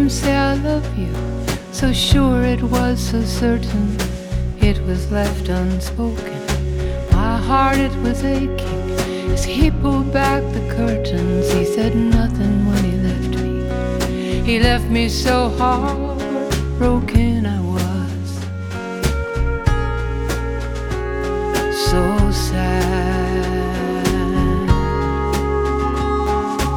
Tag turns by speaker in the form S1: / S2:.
S1: him say I love you, so sure it was, so certain it was left unspoken. My heart, it was aching as he pulled back the curtains. He said nothing when he left me. He left me so heartbroken I was.